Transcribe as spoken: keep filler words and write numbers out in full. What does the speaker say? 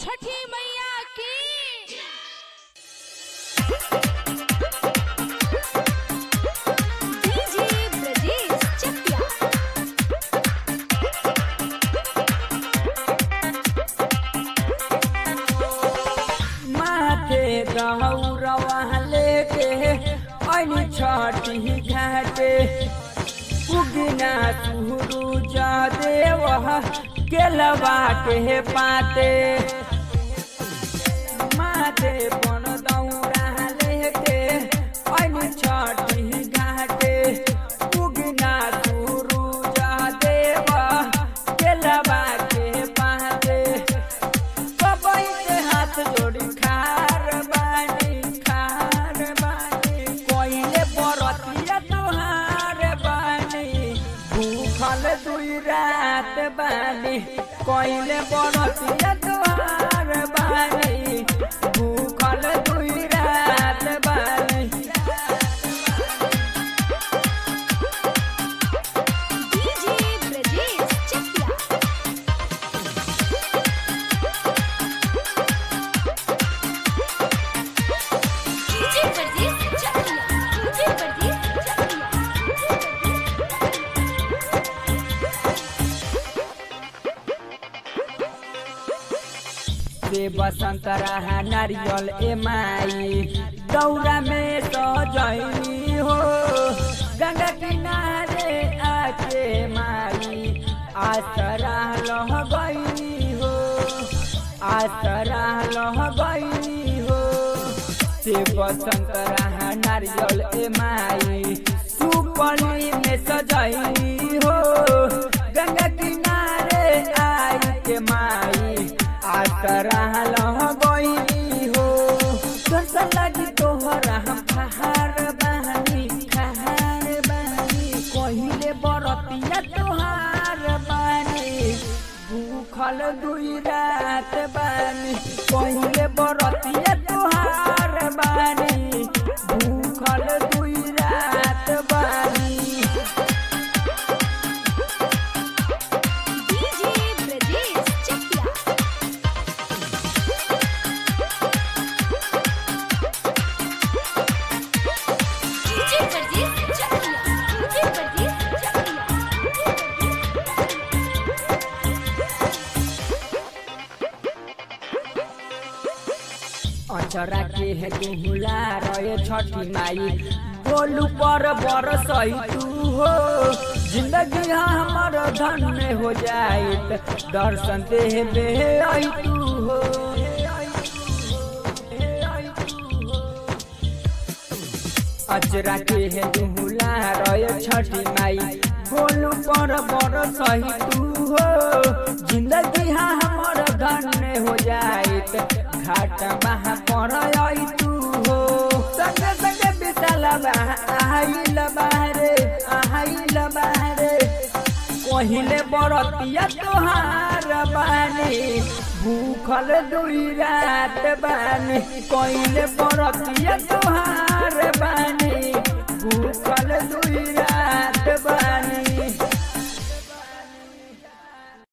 छठी मैया की। डीजे ब्रजेश चकिया। माथे दौरवा लेके अनि छठी घाटे उगना सूरज देव केलवा के पाते माथे बन दौरा लेके अनि छठी घाटे उगना सूरज देव केलवा के पाते कबई के हाथ जोड़ी खार बानी खार बानी कोइले बरतिया तोहार बानी भूखल दुई रात बानी कोइले बरतिया तोहार बानी भूखल दुई रात बानी। DJ Brajesh Chakiya. DJ Brajesh Chakiya. DJ Brajesh Chakiya. से बसंत रहा नारियल ए माई दौरा में सजैनी हो गंगा किनारे आके माई आसरा लह गईनी हो आसरा लह गईनी हो। से बसंत रहा नारियल ए माई सुपली में सजैनी हो गंगा किनारे आई के माई आसरा लह गईनी हो। दर्शन लगी तोहरा हम खहार बानी खहार बानी कहिले बरतिया तोहार बानी भूखल दुई रात बानी कहिले बरतिया तोहार बानी भूखल दुई रात बानी। DJ Brajesh Chakiya. DJ Brajesh Chakiya. DJ Brajesh Chakiya. अचरा के है दुहुला रहे छठी माई बोलू पर बरसई तू हो जिंदगी हमर धन में हो जाइत दर्शन देबे आई तू हो। अचरा के है दुहुला रहे छठी माई बोलू पर बरसई तू हो जिंदगी हमर धन में हो जाइत घाट बहा पर आई तू हो। संगे संगे बितल आइल बाहरे आइल बाहरे कहिले बरतिया तोहार बानी भूखल दुई रात बानी कहिले बरतिया तोहार बानी भूखल दुई रात